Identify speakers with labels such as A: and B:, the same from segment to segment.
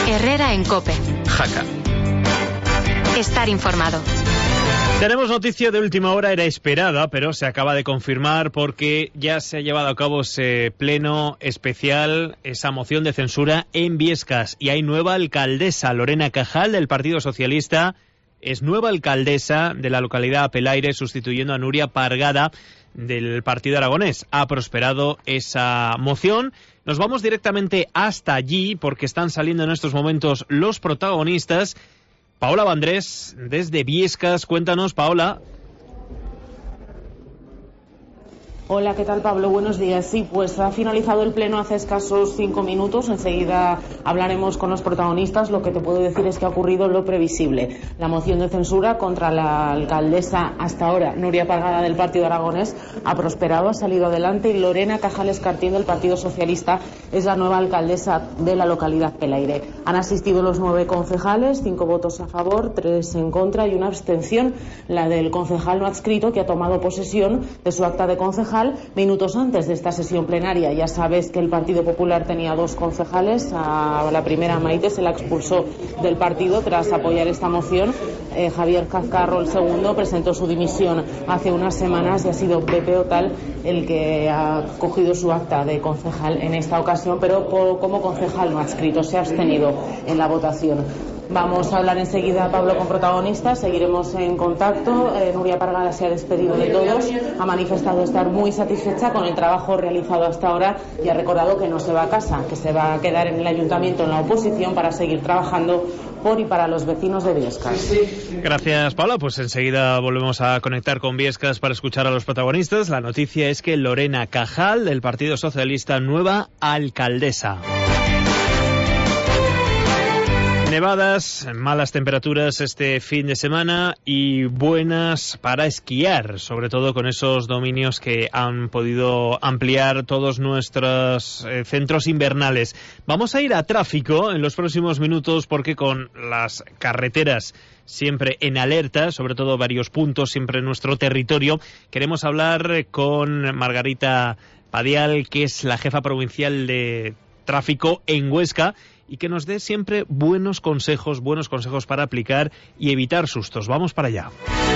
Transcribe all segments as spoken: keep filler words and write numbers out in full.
A: Herrera en COPE.
B: Jaca.
A: Estar informado.
B: Tenemos noticia de última hora, era esperada, pero se acaba de confirmar porque ya se ha llevado a cabo ese pleno especial, esa moción de censura en Biescas. Y hay nueva alcaldesa, Lorena Cajal, del Partido Socialista. Es nueva alcaldesa de la localidad Apelaire, sustituyendo a Nuria Pargada, del Partido Aragonés. Ha prosperado esa moción. Nos vamos directamente hasta allí porque están saliendo en estos momentos los protagonistas. Paola Vandrés, desde Biescas. Cuéntanos, Paola.
C: Hola, ¿qué tal, Pablo? Buenos días. Sí, pues ha finalizado el pleno hace escasos cinco minutos. Enseguida hablaremos con los protagonistas. Lo que te puedo decir es que ha ocurrido lo previsible. La moción de censura contra la alcaldesa hasta ahora, Nuria Pargada, del Partido Aragonés, ha prosperado, ha salido adelante, y Lorena Cajal Escartín, del Partido Socialista, es la nueva alcaldesa de la localidad Apelaire. Han asistido los nueve concejales, cinco votos a favor, tres en contra y una abstención, la del concejal no adscrito, que ha tomado posesión de su acta de concejal minutos antes de esta sesión plenaria. Ya sabes que el Partido Popular tenía dos concejales. A la primera, Maite, se la expulsó del partido tras apoyar esta moción. Eh, Javier Cazcarro, el segundo, presentó su dimisión hace unas semanas y ha sido Pepe Otal el que ha cogido su acta de concejal en esta ocasión, pero por, como concejal no adscrito, se ha abstenido en la votación. Vamos a hablar enseguida, Pablo, con protagonistas. Seguiremos en contacto. Eh, Nuria Pargada se ha despedido de todos, ha manifestado estar muy satisfecha con el trabajo realizado hasta ahora y ha recordado que no se va a casa, que se va a quedar en el ayuntamiento, en la oposición, para seguir trabajando por y para los vecinos de Biescas.
B: Gracias, Paula. Pues enseguida volvemos a conectar con Biescas para escuchar a los protagonistas. La noticia es que Lorena Cajal, del Partido Socialista, nueva alcaldesa. Nevadas, malas temperaturas este fin de semana y buenas para esquiar, sobre todo con esos dominios que han podido ampliar todos nuestros eh, centros invernales. Vamos a ir a tráfico en los próximos minutos porque con las carreteras siempre en alerta, sobre todo varios puntos siempre en nuestro territorio, queremos hablar con Margarita Padial, que es la jefa provincial de tráfico en Huesca, y que nos dé siempre buenos consejos, buenos consejos para aplicar y evitar sustos. Vamos para allá.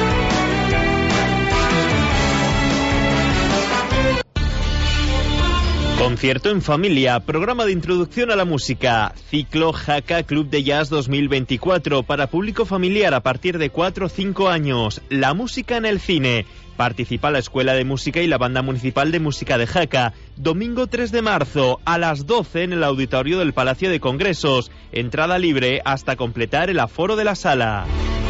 B: Concierto en familia, programa de introducción a la música, ciclo Jaca Club de Jazz dos mil veinticuatro para público familiar a partir de cuatro o cinco años, la música en el cine. Participa la Escuela de Música y la Banda Municipal de Música de Jaca. Domingo tres de marzo a las doce en el auditorio del Palacio de Congresos. Entrada libre hasta completar el aforo de la sala.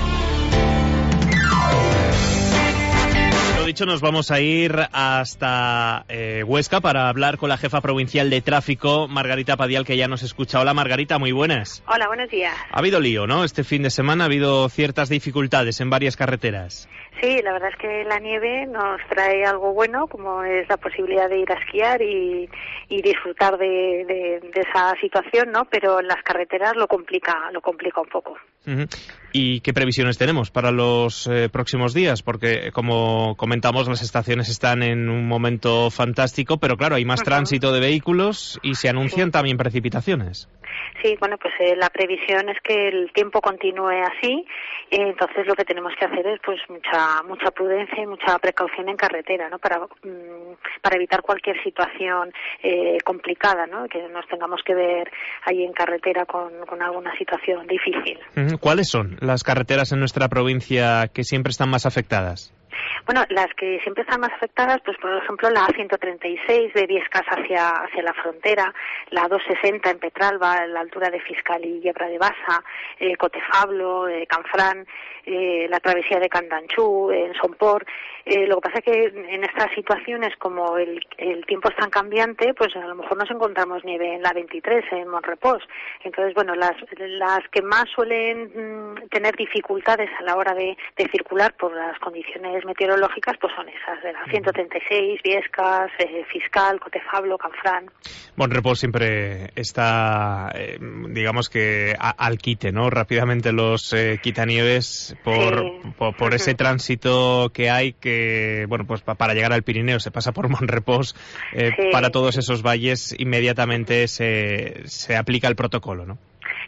B: Lo dicho, nos vamos a ir hasta eh, Huesca para hablar con la jefa provincial de tráfico, Margarita Padial, que ya nos escucha. Hola, Margarita, muy buenas.
D: Hola, buenos días.
B: Ha habido lío, ¿no? Este fin de semana ha habido ciertas dificultades en varias carreteras.
D: Sí, la verdad es que la nieve nos trae algo bueno, como es la posibilidad de ir a esquiar y, y disfrutar de, de, de esa situación, ¿no? Pero en las carreteras lo complica, lo complica un poco.
B: Uh-huh. ¿Y qué previsiones tenemos para los eh, próximos días? Porque, como comentamos, las estaciones están en un momento fantástico, pero claro, hay más uh-huh. tránsito de vehículos y se anuncian sí. también precipitaciones.
D: Sí, bueno, pues eh, la previsión es que el tiempo continúe así, eh, entonces lo que tenemos que hacer es pues mucha mucha prudencia y mucha precaución en carretera, ¿no? Para mm, para evitar cualquier situación eh, complicada, ¿no? Que nos tengamos que ver ahí en carretera con, con alguna situación difícil.
B: ¿Cuáles son las carreteras en nuestra provincia que siempre están más afectadas?
D: Bueno, las que siempre están más afectadas, pues por ejemplo la A ciento treinta y seis de Biescas hacia hacia la frontera, la doscientos sesenta en Petralba, a la altura de Fiscal y Yebra de Basa, eh, Cotefablo, eh, Canfrán, eh, la travesía de Candanchú, en Somport. Eh, lo que pasa es que en estas situaciones, como el, el tiempo es tan cambiante, pues a lo mejor nos encontramos nieve en la veintitrés, en Monrepós. Entonces, bueno, las las que más suelen mm, tener dificultades a la hora de, de circular por las condiciones meteorológicas, pues son esas, de la ciento treinta y seis, Biescas, eh, Fiscal, Cotefablo, Canfrán.
B: Monrepós siempre está, eh, digamos que a, al quite, ¿no? Rápidamente los eh, quitanieves por, sí. por, por uh-huh. ese tránsito que hay que, bueno, pues para llegar al Pirineo se pasa por Monrepós, eh, sí. para todos esos valles inmediatamente se, se aplica el protocolo, ¿no?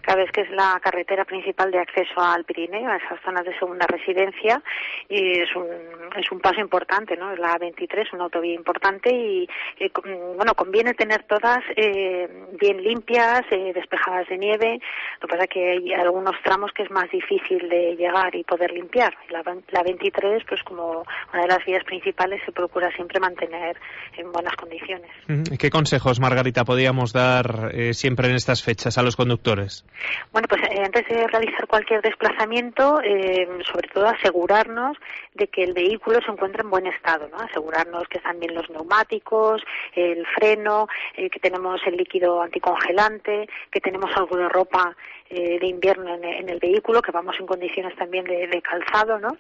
D: Cada vez que es la carretera principal de acceso al Pirineo, a esas zonas de segunda residencia, y es un, es un paso importante, ¿no? Es la A veintitrés, una autovía importante y, y bueno, conviene tener todas eh, bien limpias, eh, despejadas de nieve. Lo que pasa es que hay algunos tramos que es más difícil de llegar y poder limpiar. La, la veintitrés, pues como una de las vías principales, se procura siempre mantener en buenas condiciones.
B: ¿Qué consejos, Margarita, podríamos dar eh, siempre en estas fechas a los conductores?
D: Bueno, pues eh, antes de realizar cualquier desplazamiento, eh, sobre todo asegurarnos de que el vehículo se encuentra en buen estado, ¿no? Asegurarnos que están bien los neumáticos, el freno, eh, que tenemos el líquido anticongelante, que tenemos algo de ropa eh, de invierno en, en el vehículo, que vamos en condiciones también de, de calzado, ¿no?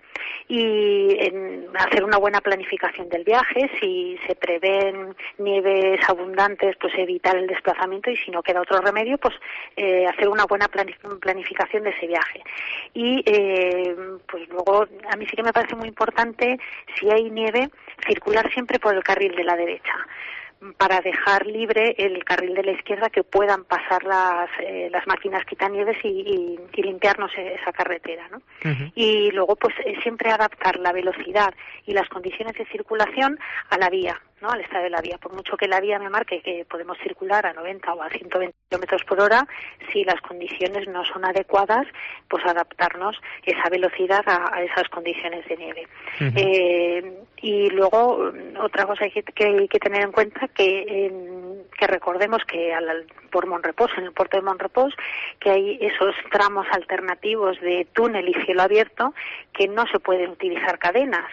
D: Y en hacer una buena planificación del viaje. Si se prevén nieves abundantes, pues evitar el desplazamiento, y si no queda otro remedio, pues eh, hacer una buena planificación de ese viaje. Y eh, pues luego, a mí sí que me parece muy importante, si hay nieve, circular siempre por el carril de la derecha, para dejar libre el carril de la izquierda, que puedan pasar las eh, las máquinas quitanieves y, y, y limpiarnos esa carretera, ¿no? Uh-huh. Y luego, pues eh, siempre adaptar la velocidad y las condiciones de circulación a la vía, ¿no? Al estado de la vía. Por mucho que la vía me marque que podemos circular a noventa o a ciento veinte kilómetros por hora, si las condiciones no son adecuadas, pues adaptarnos esa velocidad a, a esas condiciones de nieve. Uh-huh. Eh, y luego, otra cosa que, que hay que tener en cuenta, que, eh, que recordemos que al, por Monrepós, en el puerto de Monrepós, que hay esos tramos alternativos de túnel y cielo abierto que no se pueden utilizar cadenas.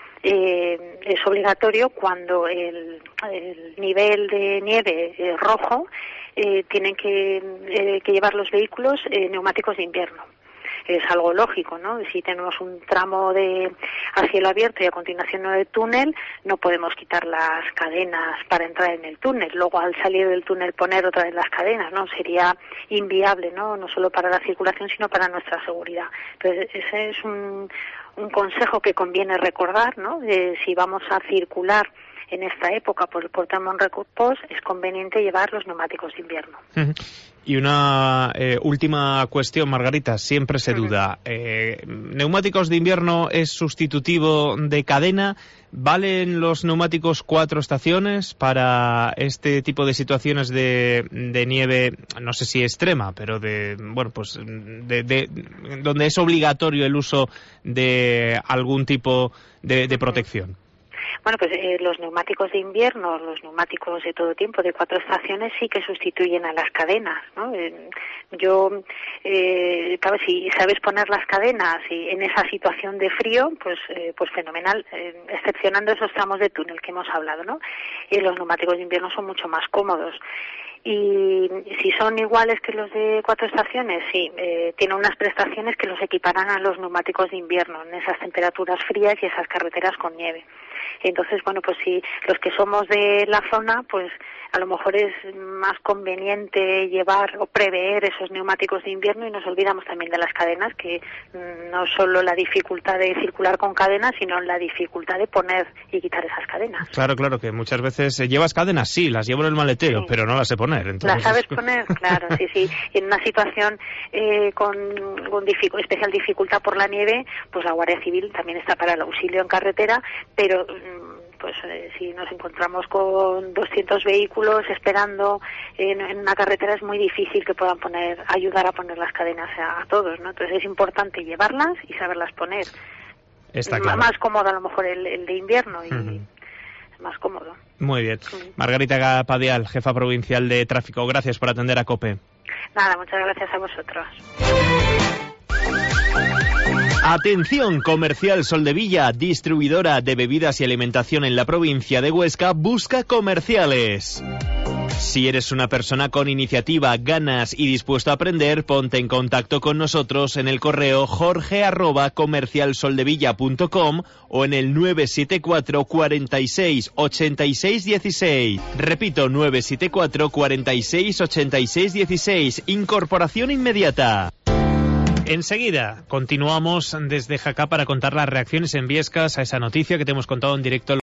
D: Eh, es obligatorio cuando el, el nivel de nieve es rojo, eh, tienen que, eh, que llevar los vehículos eh, neumáticos de invierno. Es algo lógico, ¿no? Si tenemos un tramo de a cielo abierto y a continuación no de túnel, no podemos quitar las cadenas para entrar en el túnel. Luego, al salir del túnel, poner otra vez las cadenas, ¿no? Sería inviable, ¿no? No solo para la circulación, sino para nuestra seguridad. Entonces, ese es un, un consejo que conviene recordar, ¿no? De si vamos a circular en esta época por el puerto de Monrepós, es conveniente llevar los neumáticos de invierno. Uh-huh.
B: Y una eh, última cuestión, Margarita, siempre se duda. Eh, ¿Neumáticos de invierno es sustitutivo de cadena? ¿Valen los neumáticos cuatro estaciones para este tipo de situaciones de, de nieve, no sé si extrema, pero de, bueno, pues, de, de, donde es obligatorio el uso de algún tipo de, de protección?
D: Bueno, pues eh, los neumáticos de invierno, los neumáticos de todo tiempo, de cuatro estaciones, sí que sustituyen a las cadenas, ¿no? Eh, yo, eh, claro, si sabes poner las cadenas y en esa situación de frío, pues eh, pues fenomenal, eh, excepcionando esos tramos de túnel que hemos hablado, ¿no? Y los neumáticos de invierno son mucho más cómodos. Y si son iguales que los de cuatro estaciones, sí, eh, tienen unas prestaciones que los equiparan a los neumáticos de invierno en esas temperaturas frías y esas carreteras con nieve. Entonces, bueno, pues si los que somos de la zona, pues a lo mejor es más conveniente llevar o prever esos neumáticos de invierno, y nos olvidamos también de las cadenas, que no solo la dificultad de circular con cadenas, sino la dificultad de poner y quitar esas cadenas.
B: Claro, claro, que muchas veces llevas cadenas, sí, las llevo en el maletero, sí, pero no las sé poner. Entonces...
D: Las sabes poner, claro, sí, sí. Y en una situación eh, con, con dific- especial dificultad por la nieve, pues la Guardia Civil también está para el auxilio en carretera, pero pues eh, si nos encontramos con doscientos vehículos esperando en, en una carretera, es muy difícil que puedan poner ayudar a poner las cadenas a, a todos, ¿no? Entonces es importante llevarlas y saberlas poner.
B: Está claro.
D: Más cómodo a lo mejor el, el de invierno y uh-huh. más cómodo.
B: Muy bien. Uh-huh. Margarita Padial, jefa provincial de tráfico, gracias por atender a COPE.
D: Nada, muchas gracias a vosotros.
B: Atención, Comercial Soldevilla, distribuidora de bebidas y alimentación en la provincia de Huesca, busca comerciales. Si eres una persona con iniciativa, ganas y dispuesto a aprender, ponte en contacto con nosotros en el correo jorge arroba comercialsoldevilla punto com o en el nueve siete cuatro, cuarenta y seis, ochenta y seis dieciséis. Repito, nueve siete cuatro, cuarenta y seis, ochenta y seis dieciséis. Incorporación inmediata. Enseguida continuamos desde Jaca para contar las reacciones en Viescas a esa noticia que te hemos contado en directo.